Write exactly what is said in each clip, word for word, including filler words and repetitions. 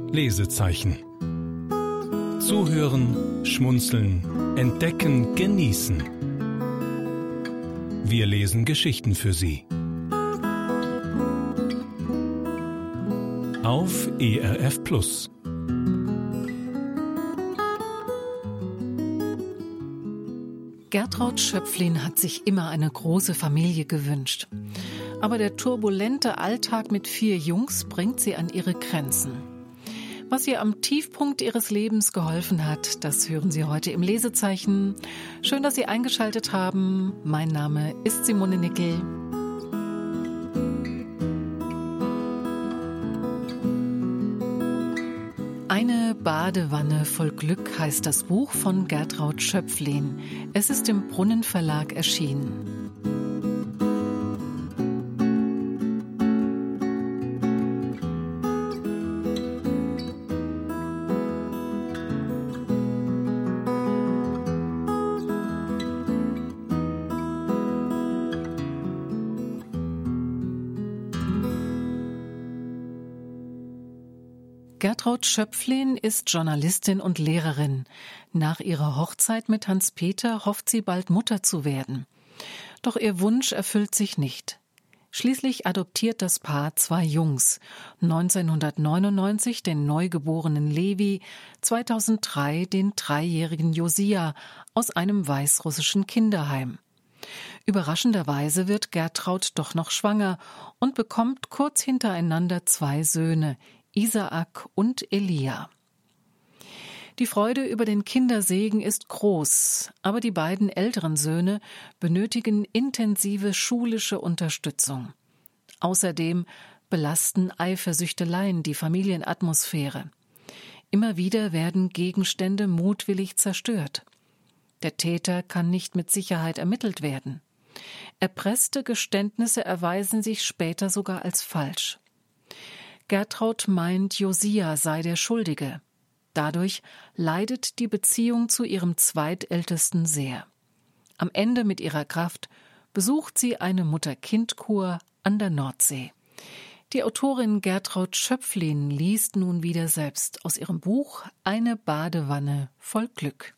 Lesezeichen. Zuhören, schmunzeln, entdecken, genießen. Wir lesen Geschichten für Sie. Auf E R F Plus. Gertraud Schöpflin hat sich immer eine große Familie gewünscht. Aber der turbulente Alltag mit vier Jungs bringt sie an ihre Grenzen. Was ihr am Tiefpunkt ihres Lebens geholfen hat, das hören Sie heute im Lesezeichen. Schön, dass Sie eingeschaltet haben. Mein Name ist Simone Nickel. Eine Badewanne voll Glück heißt das Buch von Gertraud Schöpflin. Es ist im Brunnen Verlag erschienen. Gertraud Schöpflin ist Journalistin und Lehrerin. Nach ihrer Hochzeit mit Hans-Peter hofft sie, bald Mutter zu werden. Doch ihr Wunsch erfüllt sich nicht. Schließlich adoptiert das Paar zwei Jungs. neunzehnhundertneunundneunzig den neugeborenen Levi, zweitausenddrei den dreijährigen Josia aus einem weißrussischen Kinderheim. Überraschenderweise wird Gertraud doch noch schwanger und bekommt kurz hintereinander zwei Söhne, Isaak und Elia. Die Freude über den Kindersegen ist groß, aber die beiden älteren Söhne benötigen intensive schulische Unterstützung. Außerdem belasten Eifersüchteleien die Familienatmosphäre. Immer wieder werden Gegenstände mutwillig zerstört. Der Täter kann nicht mit Sicherheit ermittelt werden. Erpresste Geständnisse erweisen sich später sogar als falsch. Gertraud meint, Josia sei der Schuldige. Dadurch leidet die Beziehung zu ihrem Zweitältesten sehr. Am Ende mit ihrer Kraft besucht sie eine Mutter-Kind-Kur an der Nordsee. Die Autorin Gertraud Schöpflin liest nun wieder selbst aus ihrem Buch Eine Badewanne voll Glück.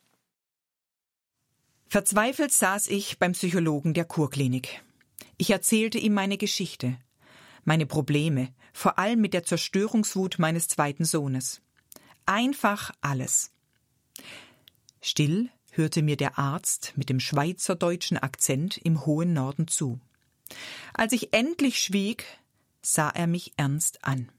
Verzweifelt saß ich beim Psychologen der Kurklinik. Ich erzählte ihm meine Geschichte, meine Probleme, vor allem mit der Zerstörungswut meines zweiten Sohnes. Einfach alles. Still hörte mir der Arzt mit dem schweizerdeutschen Akzent im hohen Norden zu. Als ich endlich schwieg, sah er mich ernst an.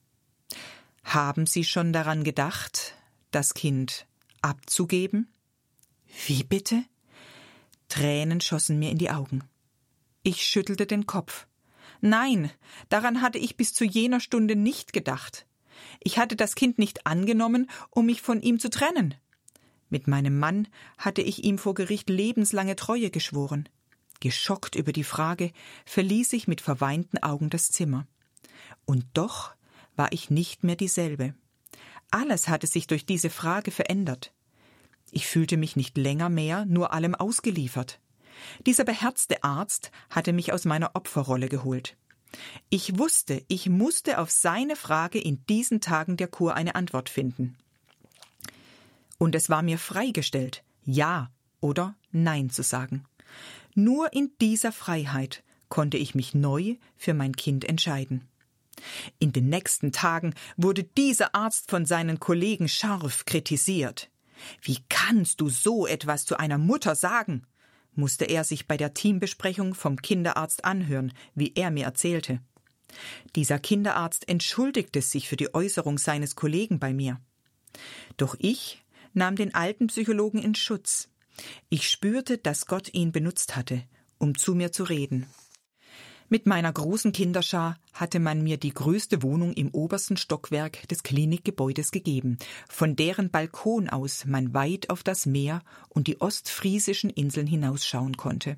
Haben Sie schon daran gedacht, das Kind abzugeben? Wie bitte? Tränen schossen mir in die Augen. Ich schüttelte den Kopf. Nein, daran hatte ich bis zu jener Stunde nicht gedacht. Ich hatte das Kind nicht angenommen, um mich von ihm zu trennen. Mit meinem Mann hatte ich ihm vor Gericht lebenslange Treue geschworen. Geschockt über die Frage verließ ich mit verweinten Augen das Zimmer. Und doch war ich nicht mehr dieselbe. Alles hatte sich durch diese Frage verändert. Ich fühlte mich nicht länger mehr nur allem ausgeliefert. Dieser beherzte Arzt hatte mich aus meiner Opferrolle geholt. Ich wusste, ich musste auf seine Frage in diesen Tagen der Kur eine Antwort finden. Und es war mir freigestellt, Ja oder Nein zu sagen. Nur in dieser Freiheit konnte ich mich neu für mein Kind entscheiden. In den nächsten Tagen wurde dieser Arzt von seinen Kollegen scharf kritisiert. Wie kannst du so etwas zu einer Mutter sagen? Musste er sich bei der Teambesprechung vom Kinderarzt anhören, wie er mir erzählte. Dieser Kinderarzt entschuldigte sich für die Äußerung seines Kollegen bei mir. Doch ich nahm den alten Psychologen in Schutz. Ich spürte, dass Gott ihn benutzt hatte, um zu mir zu reden. Mit meiner großen Kinderschar hatte man mir die größte Wohnung im obersten Stockwerk des Klinikgebäudes gegeben, von deren Balkon aus man weit auf das Meer und die ostfriesischen Inseln hinausschauen konnte.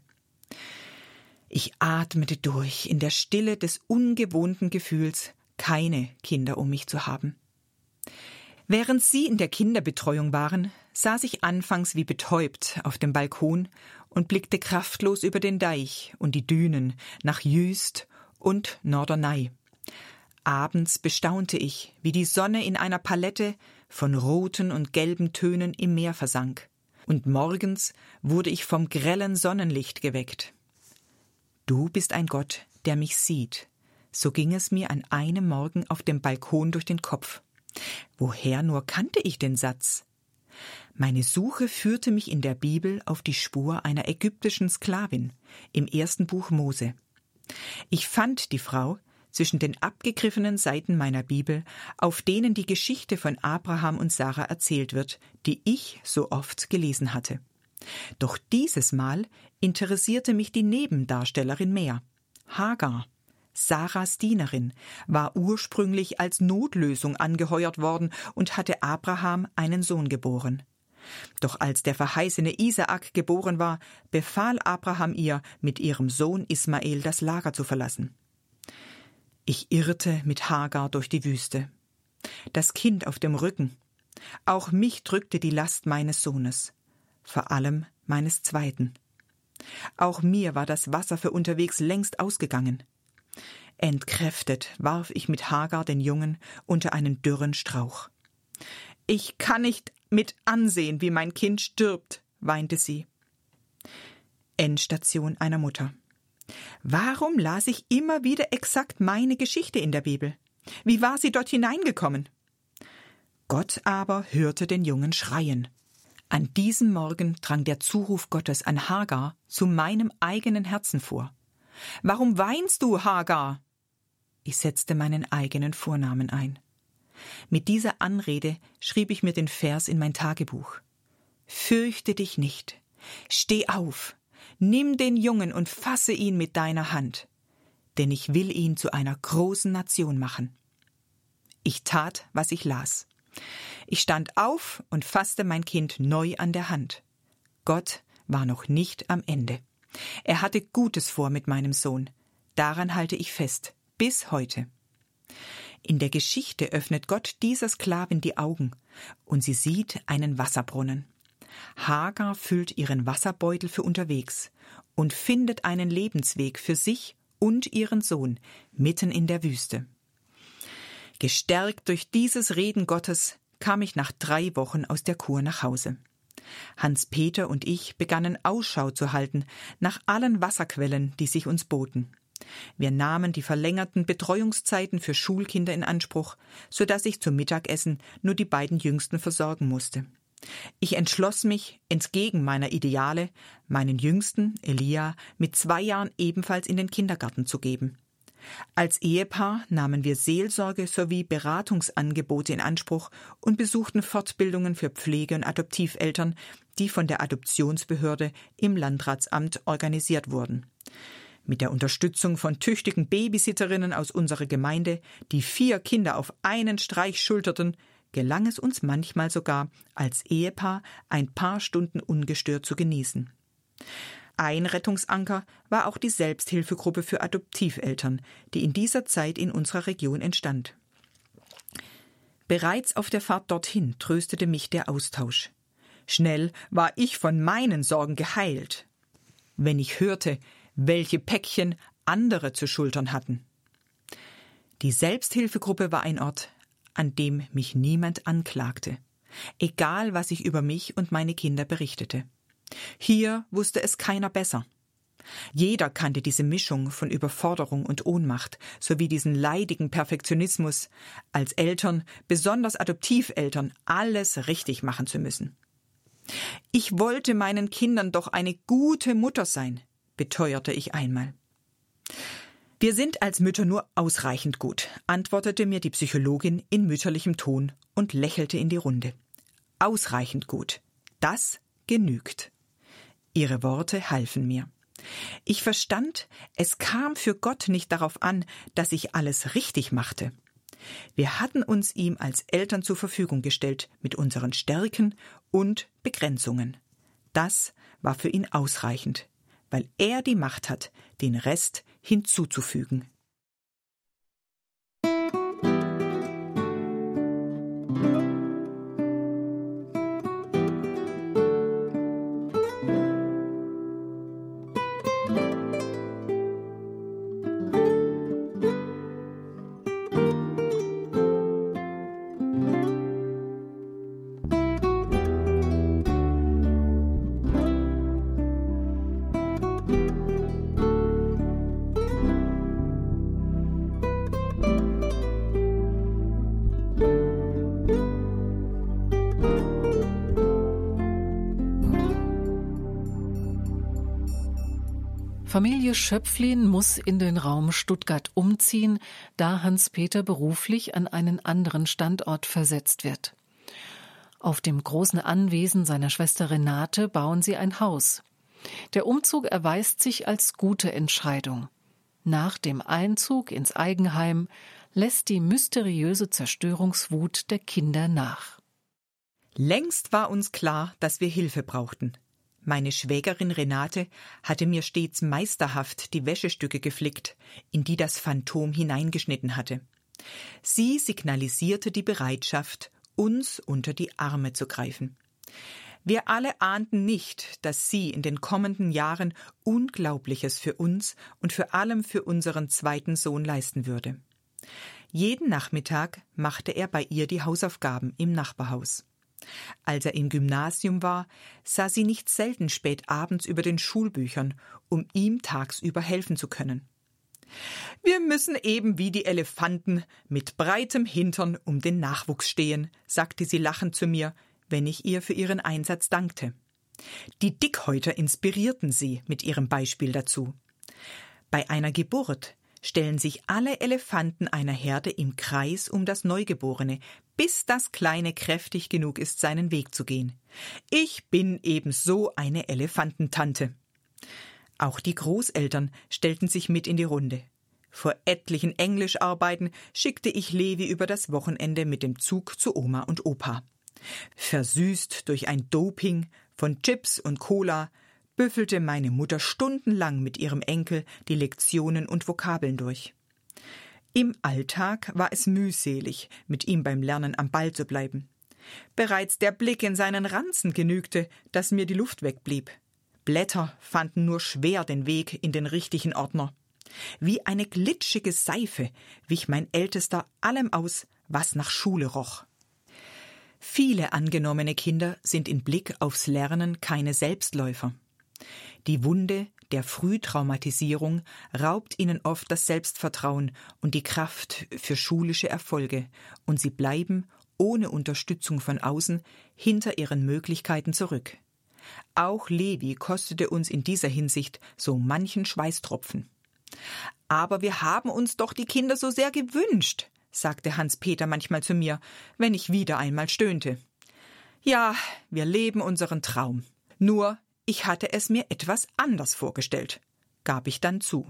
Ich atmete durch in der Stille des ungewohnten Gefühls, keine Kinder um mich zu haben. Während sie in der Kinderbetreuung waren, saß ich anfangs wie betäubt auf dem Balkon und blickte kraftlos über den Deich und die Dünen nach Jüst und Norderney. Abends bestaunte ich, wie die Sonne in einer Palette von roten und gelben Tönen im Meer versank, und morgens wurde ich vom grellen Sonnenlicht geweckt. Du bist ein Gott, der mich sieht. So ging es mir an einem Morgen auf dem Balkon durch den Kopf. Woher nur kannte ich den Satz? Meine Suche führte mich in der Bibel auf die Spur einer ägyptischen Sklavin im ersten Buch Mose. Ich fand die Frau zwischen den abgegriffenen Seiten meiner Bibel, auf denen die Geschichte von Abraham und Sarah erzählt wird, die ich so oft gelesen hatte. Doch dieses Mal interessierte mich die Nebendarstellerin mehr. Hagar, Sarahs Dienerin, war ursprünglich als Notlösung angeheuert worden und hatte Abraham einen Sohn geboren. Doch als der verheißene Isaak geboren war, befahl Abraham ihr, mit ihrem Sohn Ismael das Lager zu verlassen. Ich irrte mit Hagar durch die Wüste. Das Kind auf dem Rücken. Auch mich drückte die Last meines Sohnes. Vor allem meines zweiten. Auch mir war das Wasser für unterwegs längst ausgegangen. Entkräftet warf ich mit Hagar den Jungen unter einen dürren Strauch. »Ich kann nicht mit ansehen, wie mein Kind stirbt«, weinte sie. Endstation einer Mutter. Warum las ich immer wieder exakt meine Geschichte in der Bibel? Wie war sie dort hineingekommen? Gott aber hörte den Jungen schreien. An diesem Morgen drang der Zuruf Gottes an Hagar zu meinem eigenen Herzen vor. »Warum weinst du, Hagar?« Ich setzte meinen eigenen Vornamen ein. Mit dieser Anrede schrieb ich mir den Vers in mein Tagebuch. »Fürchte dich nicht. Steh auf. Nimm den Jungen und fasse ihn mit deiner Hand, denn ich will ihn zu einer großen Nation machen.« Ich tat, was ich las. Ich stand auf und fasste mein Kind neu an der Hand. Gott war noch nicht am Ende. Er hatte Gutes vor mit meinem Sohn. Daran halte ich fest, bis heute. In der Geschichte öffnet Gott dieser Sklavin die Augen und sie sieht einen Wasserbrunnen. Hagar füllt ihren Wasserbeutel für unterwegs und findet einen Lebensweg für sich und ihren Sohn mitten in der Wüste. Gestärkt durch dieses Reden Gottes kam ich nach drei Wochen aus der Kur nach Hause. Hans-Peter und ich begannen Ausschau zu halten nach allen Wasserquellen, die sich uns boten. Wir nahmen die verlängerten Betreuungszeiten für Schulkinder in Anspruch, sodass ich zum Mittagessen nur die beiden Jüngsten versorgen musste. Ich entschloss mich, entgegen meiner Ideale, meinen Jüngsten, Elia, mit zwei Jahren ebenfalls in den Kindergarten zu geben. Als Ehepaar nahmen wir Seelsorge sowie Beratungsangebote in Anspruch und besuchten Fortbildungen für Pflege- und Adoptiveltern, die von der Adoptionsbehörde im Landratsamt organisiert wurden. Mit der Unterstützung von tüchtigen Babysitterinnen aus unserer Gemeinde, die vier Kinder auf einen Streich schulterten, gelang es uns manchmal sogar, als Ehepaar ein paar Stunden ungestört zu genießen. Ein Rettungsanker war auch die Selbsthilfegruppe für Adoptiveltern, die in dieser Zeit in unserer Region entstand. Bereits auf der Fahrt dorthin tröstete mich der Austausch. Schnell war ich von meinen Sorgen geheilt, wenn ich hörte, welche Päckchen andere zu schultern hatten. Die Selbsthilfegruppe war ein Ort, an dem mich niemand anklagte, egal was ich über mich und meine Kinder berichtete. Hier wusste es keiner besser. Jeder kannte diese Mischung von Überforderung und Ohnmacht sowie diesen leidigen Perfektionismus, als Eltern, besonders Adoptiveltern, alles richtig machen zu müssen. Ich wollte meinen Kindern doch eine gute Mutter sein, beteuerte ich einmal. Wir sind als Mütter nur ausreichend gut, antwortete mir die Psychologin in mütterlichem Ton und lächelte in die Runde. Ausreichend gut. Das genügt. Ihre Worte halfen mir. Ich verstand, es kam für Gott nicht darauf an, dass ich alles richtig machte. Wir hatten uns ihm als Eltern zur Verfügung gestellt mit unseren Stärken und Begrenzungen. Das war für ihn ausreichend, weil er die Macht hat, den Rest hinzuzufügen. Familie Schöpflin muss in den Raum Stuttgart umziehen, da Hans-Peter beruflich an einen anderen Standort versetzt wird. Auf dem großen Anwesen seiner Schwester Renate bauen sie ein Haus. Der Umzug erweist sich als gute Entscheidung. Nach dem Einzug ins Eigenheim lässt die mysteriöse Zerstörungswut der Kinder nach. Längst war uns klar, dass wir Hilfe brauchten. Meine Schwägerin Renate hatte mir stets meisterhaft die Wäschestücke geflickt, in die das Phantom hineingeschnitten hatte. Sie signalisierte die Bereitschaft, uns unter die Arme zu greifen. Wir alle ahnten nicht, dass sie in den kommenden Jahren Unglaubliches für uns und vor allem für unseren zweiten Sohn leisten würde. Jeden Nachmittag machte er bei ihr die Hausaufgaben im Nachbarhaus. Als er im Gymnasium war, saß sie nicht selten spät abends über den Schulbüchern, um ihm tagsüber helfen zu können. »Wir müssen eben wie die Elefanten mit breitem Hintern um den Nachwuchs stehen«, sagte sie lachend zu mir, wenn ich ihr für ihren Einsatz dankte. Die Dickhäuter inspirierten sie mit ihrem Beispiel dazu. Bei einer Geburt stellen sich alle Elefanten einer Herde im Kreis um das Neugeborene, bis das Kleine kräftig genug ist, seinen Weg zu gehen. Ich bin eben so eine Elefantentante. Auch die Großeltern stellten sich mit in die Runde. Vor etlichen Englischarbeiten schickte ich Levi über das Wochenende mit dem Zug zu Oma und Opa. Versüßt durch ein Doping von Chips und Cola büffelte meine Mutter stundenlang mit ihrem Enkel die Lektionen und Vokabeln durch. Im Alltag war es mühselig, mit ihm beim Lernen am Ball zu bleiben. Bereits der Blick in seinen Ranzen genügte, dass mir die Luft wegblieb. Blätter fanden nur schwer den Weg in den richtigen Ordner. Wie eine glitschige Seife wich mein Ältester allem aus, was nach Schule roch. Viele angenommene Kinder sind in Blick aufs Lernen keine Selbstläufer. Die Wunde der Frühtraumatisierung raubt ihnen oft das Selbstvertrauen und die Kraft für schulische Erfolge, und sie bleiben, ohne Unterstützung von außen, hinter ihren Möglichkeiten zurück. Auch Levi kostete uns in dieser Hinsicht so manchen Schweißtropfen. »Aber wir haben uns doch die Kinder so sehr gewünscht«, sagte Hans-Peter manchmal zu mir, wenn ich wieder einmal stöhnte. »Ja, wir leben unseren Traum. Nur, ich hatte es mir etwas anders vorgestellt«, gab ich dann zu.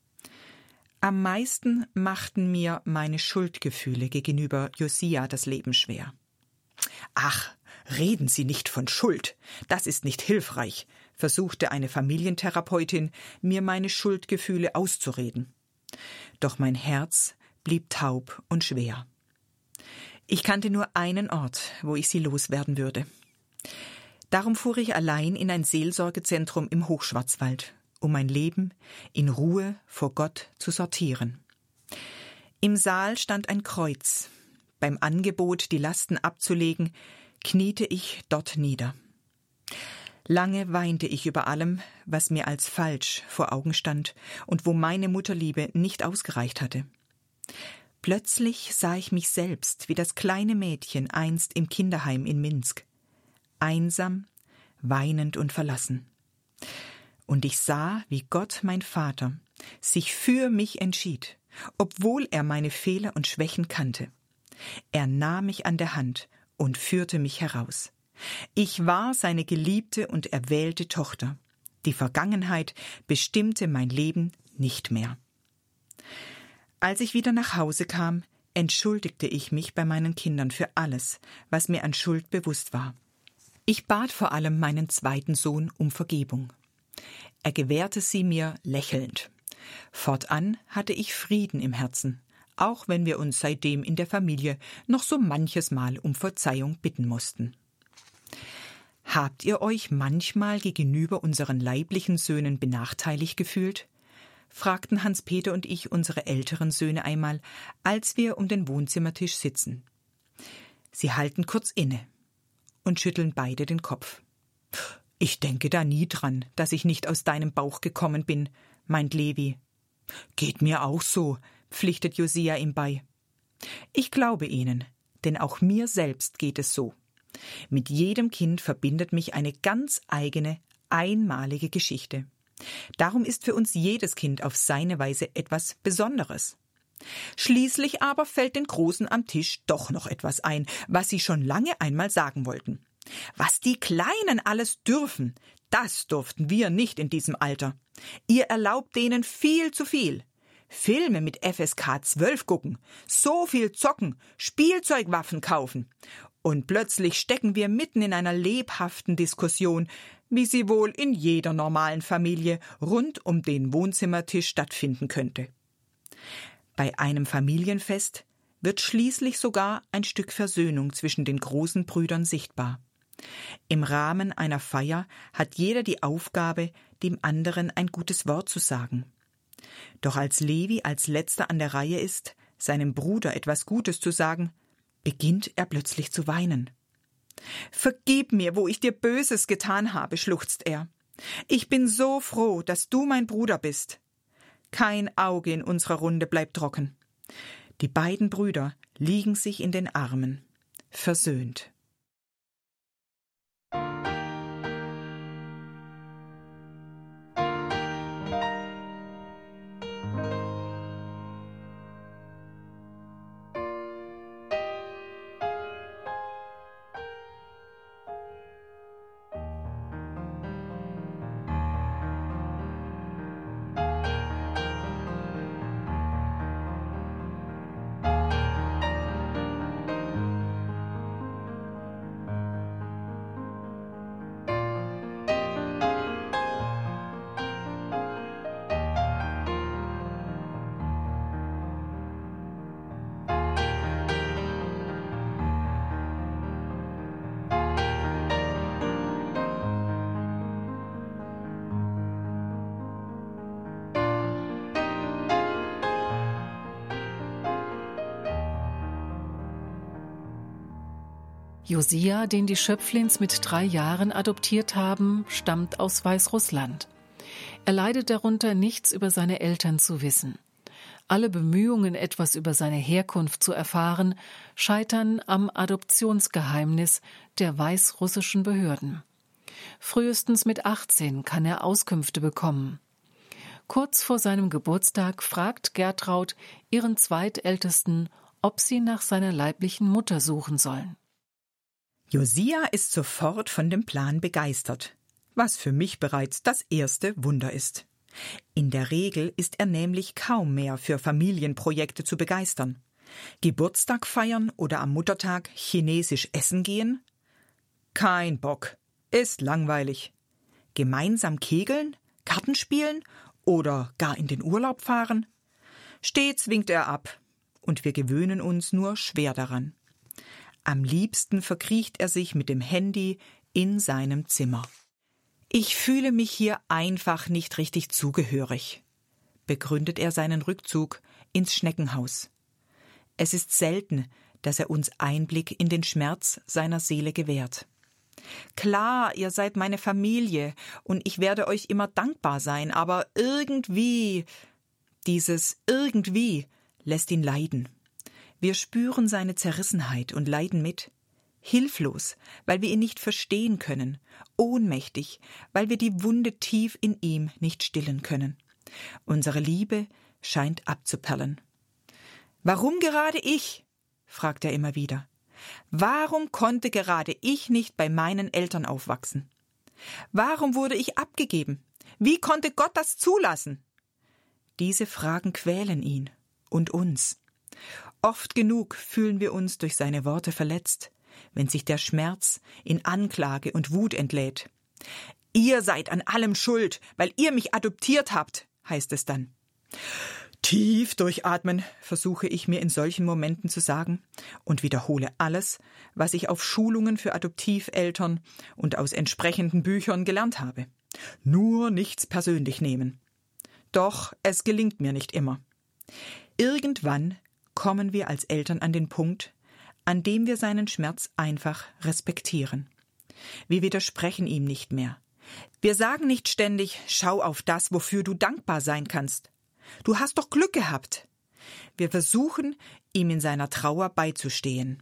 Am meisten machten mir meine Schuldgefühle gegenüber Josia das Leben schwer. »Ach, reden Sie nicht von Schuld, das ist nicht hilfreich«, versuchte eine Familientherapeutin, mir meine Schuldgefühle auszureden. Doch mein Herz blieb taub und schwer. Ich kannte nur einen Ort, wo ich sie loswerden würde. Darum fuhr ich allein in ein Seelsorgezentrum im Hochschwarzwald, um mein Leben in Ruhe vor Gott zu sortieren. Im Saal stand ein Kreuz. Beim Angebot, die Lasten abzulegen, kniete ich dort nieder. Lange weinte ich über allem, was mir als falsch vor Augen stand und wo meine Mutterliebe nicht ausgereicht hatte. Plötzlich sah ich mich selbst wie das kleine Mädchen einst im Kinderheim in Minsk. Einsam, weinend und verlassen. Und ich sah, wie Gott, mein Vater, sich für mich entschied, obwohl er meine Fehler und Schwächen kannte. Er nahm mich an der Hand und führte mich heraus. Ich war seine geliebte und erwählte Tochter. Die Vergangenheit bestimmte mein Leben nicht mehr. Als ich wieder nach Hause kam, entschuldigte ich mich bei meinen Kindern für alles, was mir an Schuld bewusst war. Ich bat vor allem meinen zweiten Sohn um Vergebung. Er gewährte sie mir lächelnd. Fortan hatte ich Frieden im Herzen, auch wenn wir uns seitdem in der Familie noch so manches Mal um Verzeihung bitten mussten. Habt ihr euch manchmal gegenüber unseren leiblichen Söhnen benachteiligt gefühlt? Fragten Hans-Peter und ich unsere älteren Söhne einmal, als wir um den Wohnzimmertisch sitzen. Sie halten kurz inne und schütteln beide den Kopf. »Ich denke da nie dran, dass ich nicht aus deinem Bauch gekommen bin«, meint Levi. »Geht mir auch so«, pflichtet Josia ihm bei. Ich glaube ihnen, denn auch mir selbst geht es so. Mit jedem Kind verbindet mich eine ganz eigene, einmalige Geschichte. Darum ist für uns jedes Kind auf seine Weise etwas Besonderes. Schließlich aber fällt den Großen am Tisch doch noch etwas ein, was sie schon lange einmal sagen wollten. Was die Kleinen alles dürfen, das durften wir nicht in diesem Alter. Ihr erlaubt denen viel zu viel. Filme mit F S K zwölf gucken, so viel zocken, Spielzeugwaffen kaufen. Und plötzlich stecken wir mitten in einer lebhaften Diskussion, wie sie wohl in jeder normalen Familie rund um den Wohnzimmertisch stattfinden könnte. Bei einem Familienfest wird schließlich sogar ein Stück Versöhnung zwischen den großen Brüdern sichtbar. Im Rahmen einer Feier hat jeder die Aufgabe, dem anderen ein gutes Wort zu sagen. Doch als Levi als letzter an der Reihe ist, seinem Bruder etwas Gutes zu sagen, beginnt er plötzlich zu weinen. »Vergib mir, wo ich dir Böses getan habe«, schluchzt er. »Ich bin so froh, dass du mein Bruder bist.« Kein Auge in unserer Runde bleibt trocken. Die beiden Brüder liegen sich in den Armen, versöhnt. Josia, den die Schöpflins mit drei Jahren adoptiert haben, stammt aus Weißrussland. Er leidet darunter, nichts über seine Eltern zu wissen. Alle Bemühungen, etwas über seine Herkunft zu erfahren, scheitern am Adoptionsgeheimnis der weißrussischen Behörden. Frühestens mit achtzehn kann er Auskünfte bekommen. Kurz vor seinem Geburtstag fragt Gertraud ihren Zweitältesten, ob sie nach seiner leiblichen Mutter suchen sollen. Josia ist sofort von dem Plan begeistert, was für mich bereits das erste Wunder ist. In der Regel ist er nämlich kaum mehr für Familienprojekte zu begeistern. Geburtstag feiern oder am Muttertag chinesisch essen gehen? Kein Bock, ist langweilig. Gemeinsam kegeln, Karten spielen oder gar in den Urlaub fahren? Stets winkt er ab und wir gewöhnen uns nur schwer daran. Am liebsten verkriecht er sich mit dem Handy in seinem Zimmer. Ich fühle mich hier einfach nicht richtig zugehörig, begründet er seinen Rückzug ins Schneckenhaus. Es ist selten, dass er uns Einblick in den Schmerz seiner Seele gewährt. Klar, ihr seid meine Familie und ich werde euch immer dankbar sein, aber irgendwie, dieses irgendwie lässt ihn leiden. Wir spüren seine Zerrissenheit und leiden mit. Hilflos, weil wir ihn nicht verstehen können. Ohnmächtig, weil wir die Wunde tief in ihm nicht stillen können. Unsere Liebe scheint abzuperlen. »Warum gerade ich?« fragt er immer wieder. »Warum konnte gerade ich nicht bei meinen Eltern aufwachsen? Warum wurde ich abgegeben? Wie konnte Gott das zulassen?« Diese Fragen quälen ihn und uns. Oft genug fühlen wir uns durch seine Worte verletzt, wenn sich der Schmerz in Anklage und Wut entlädt. »Ihr seid an allem schuld, weil ihr mich adoptiert habt«, heißt es dann. Tief durchatmen, versuche ich mir in solchen Momenten zu sagen und wiederhole alles, was ich auf Schulungen für Adoptiveltern und aus entsprechenden Büchern gelernt habe. Nur nichts persönlich nehmen. Doch es gelingt mir nicht immer. Irgendwann kommen wir als Eltern an den Punkt, an dem wir seinen Schmerz einfach respektieren. Wir widersprechen ihm nicht mehr. Wir sagen nicht ständig, schau auf das, wofür du dankbar sein kannst. Du hast doch Glück gehabt. Wir versuchen, ihm in seiner Trauer beizustehen.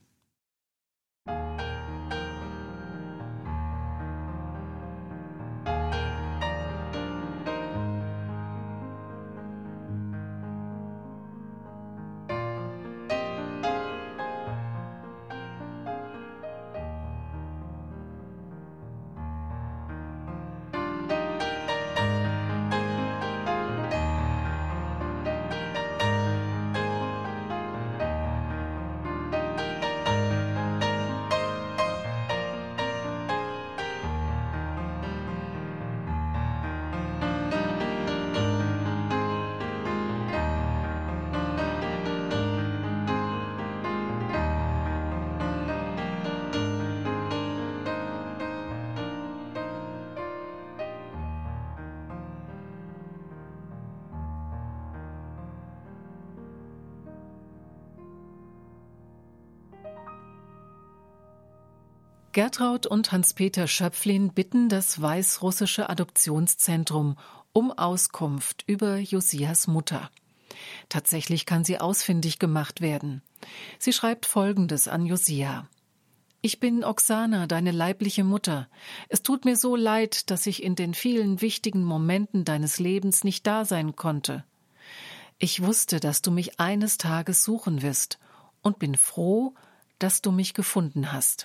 Gertraud und Hans-Peter Schöpflin bitten das Weißrussische Adoptionszentrum um Auskunft über Josias Mutter. Tatsächlich kann sie ausfindig gemacht werden. Sie schreibt Folgendes an Josia: Ich bin Oksana, deine leibliche Mutter. Es tut mir so leid, dass ich in den vielen wichtigen Momenten deines Lebens nicht da sein konnte. Ich wusste, dass du mich eines Tages suchen wirst und bin froh, dass du mich gefunden hast.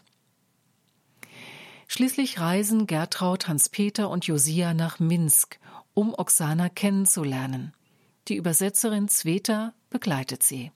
Schließlich reisen Gertraud, Hans-Peter und Josia nach Minsk, um Oksana kennenzulernen. Die Übersetzerin Zweta begleitet sie.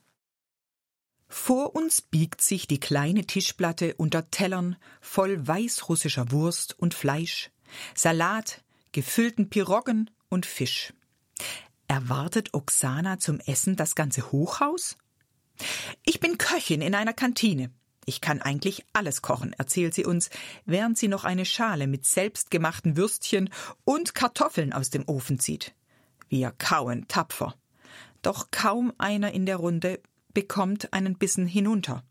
Vor uns biegt sich die kleine Tischplatte unter Tellern voll weißrussischer Wurst und Fleisch, Salat, gefüllten Piroggen und Fisch. Erwartet Oksana zum Essen das ganze Hochhaus? Ich bin Köchin in einer Kantine. Ich kann eigentlich alles kochen, erzählt sie uns, während sie noch eine Schale mit selbstgemachten Würstchen und Kartoffeln aus dem Ofen zieht. Wir kauen tapfer. Doch kaum einer in der Runde bekommt einen Bissen hinunter.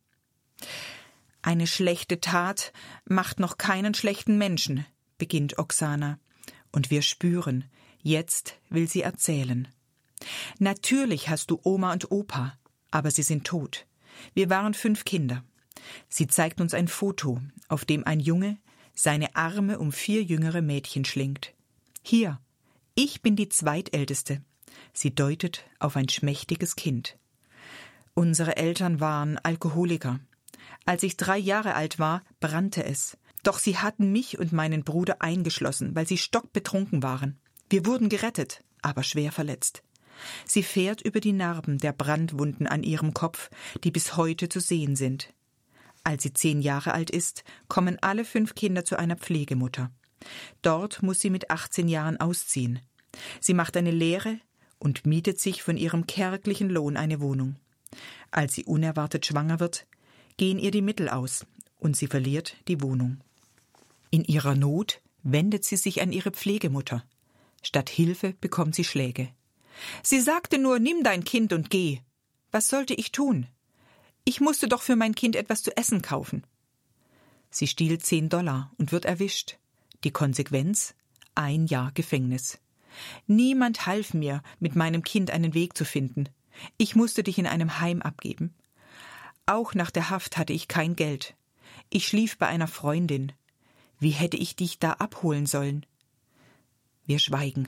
Eine schlechte Tat macht noch keinen schlechten Menschen, beginnt Oksana. Und wir spüren, jetzt will sie erzählen. Natürlich hast du Oma und Opa, aber sie sind tot. Wir waren fünf Kinder. Sie zeigt uns ein Foto, auf dem ein Junge seine Arme um vier jüngere Mädchen schlingt. Hier, ich bin die Zweitälteste. Sie deutet auf ein schmächtiges Kind. Unsere Eltern waren Alkoholiker. Als ich drei Jahre alt war, brannte es. Doch sie hatten mich und meinen Bruder eingeschlossen, weil sie stockbetrunken waren. Wir wurden gerettet, aber schwer verletzt. Sie fährt über die Narben der Brandwunden an ihrem Kopf, die bis heute zu sehen sind. Als sie zehn Jahre alt ist, kommen alle fünf Kinder zu einer Pflegemutter. Dort muss sie mit achtzehn Jahren ausziehen. Sie macht eine Lehre und mietet sich von ihrem kärglichen Lohn eine Wohnung. Als sie unerwartet schwanger wird, gehen ihr die Mittel aus und sie verliert die Wohnung. In ihrer Not wendet sie sich an ihre Pflegemutter. Statt Hilfe bekommt sie Schläge. Sie sagte nur, nimm dein Kind und geh. Was sollte ich tun? Ich musste doch für mein Kind etwas zu essen kaufen. Sie stiehlt zehn Dollar und wird erwischt. Die Konsequenz? Ein Jahr Gefängnis. Niemand half mir, mit meinem Kind einen Weg zu finden. Ich musste dich in einem Heim abgeben. Auch nach der Haft hatte ich kein Geld. Ich schlief bei einer Freundin. Wie hätte ich dich da abholen sollen? Wir schweigen.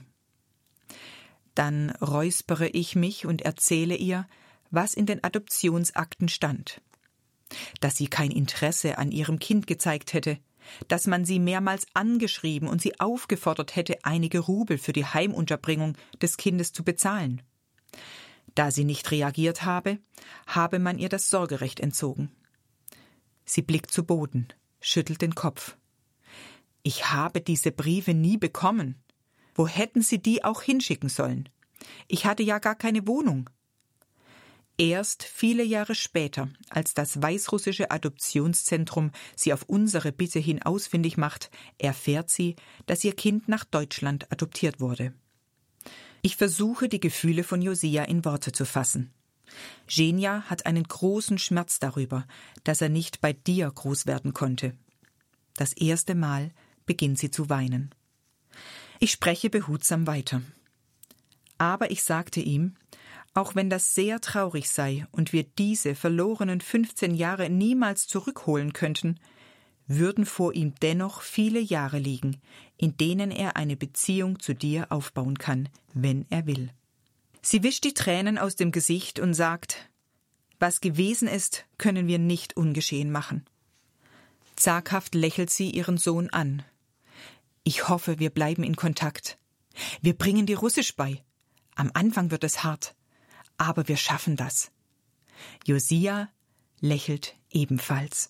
Dann räuspere ich mich und erzähle ihr, was in den Adoptionsakten stand. Dass sie kein Interesse an ihrem Kind gezeigt hätte, dass man sie mehrmals angeschrieben und sie aufgefordert hätte, einige Rubel für die Heimunterbringung des Kindes zu bezahlen. Da sie nicht reagiert habe, habe man ihr das Sorgerecht entzogen. Sie blickt zu Boden, schüttelt den Kopf. Ich habe diese Briefe nie bekommen. Wo hätten sie die auch hinschicken sollen? Ich hatte ja gar keine Wohnung. Erst viele Jahre später, als das Weißrussische Adoptionszentrum sie auf unsere Bitte hin ausfindig macht, erfährt sie, dass ihr Kind nach Deutschland adoptiert wurde. Ich versuche, die Gefühle von Josia in Worte zu fassen. Genia hat einen großen Schmerz darüber, dass er nicht bei dir groß werden konnte. Das erste Mal beginnt sie zu weinen. Ich spreche behutsam weiter. Aber ich sagte ihm, auch wenn das sehr traurig sei und wir diese verlorenen fünfzehn Jahre niemals zurückholen könnten, würden vor ihm dennoch viele Jahre liegen, in denen er eine Beziehung zu dir aufbauen kann, wenn er will. Sie wischt die Tränen aus dem Gesicht und sagt, was gewesen ist, können wir nicht ungeschehen machen. Zaghaft lächelt sie ihren Sohn an. Ich hoffe, wir bleiben in Kontakt. Wir bringen dir Russisch bei. Am Anfang wird es hart, aber wir schaffen das. Josia lächelt ebenfalls.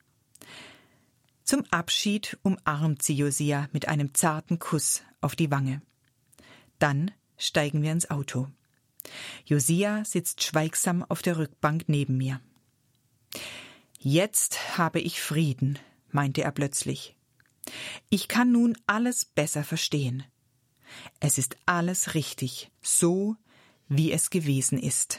Zum Abschied umarmt sie Josia mit einem zarten Kuss auf die Wange. Dann steigen wir ins Auto. Josia sitzt schweigsam auf der Rückbank neben mir. Jetzt habe ich Frieden, meinte er plötzlich. Ich kann nun alles besser verstehen. Es ist alles richtig, so wie es gewesen ist.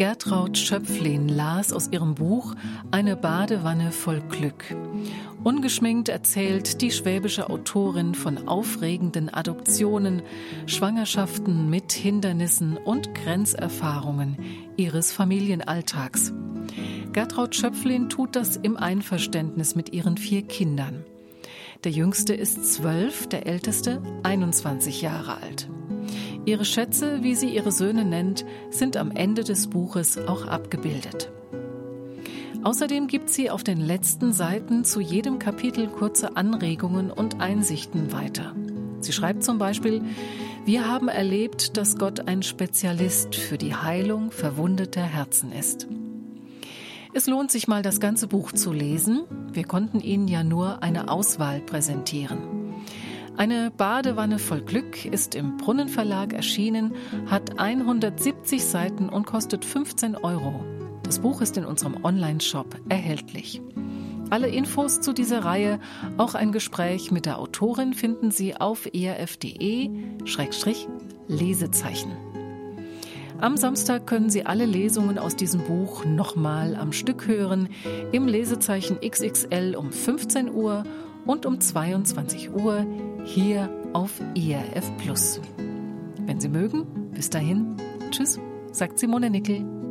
Gertraud Schöpflin las aus ihrem Buch Eine Badewanne voll Glück. Ungeschminkt erzählt die schwäbische Autorin von aufregenden Adoptionen, Schwangerschaften mit Hindernissen und Grenzerfahrungen ihres Familienalltags. Gertraud Schöpflin tut das im Einverständnis mit ihren vier Kindern. Der jüngste ist zwölf, der älteste einundzwanzig Jahre alt. Ihre Schätze, wie sie ihre Söhne nennt, sind am Ende des Buches auch abgebildet. Außerdem gibt sie auf den letzten Seiten zu jedem Kapitel kurze Anregungen und Einsichten weiter. Sie schreibt zum Beispiel: Wir haben erlebt, dass Gott ein Spezialist für die Heilung verwundeter Herzen ist. Es lohnt sich mal, das ganze Buch zu lesen. Wir konnten Ihnen ja nur eine Auswahl präsentieren. Eine Badewanne voll Glück ist im Brunnenverlag erschienen, hat hundertsiebzig Seiten und kostet fünfzehn Euro. Das Buch ist in unserem Online-Shop erhältlich. Alle Infos zu dieser Reihe, auch ein Gespräch mit der Autorin, finden Sie auf e r f punkt de Schrägstrich Lesezeichen. Am Samstag können Sie alle Lesungen aus diesem Buch nochmal am Stück hören, im Lesezeichen X X L um fünfzehn Uhr und um zweiundzwanzig Uhr hier auf E R F Plus. Wenn Sie mögen, bis dahin, tschüss, sagt Simone Nickel.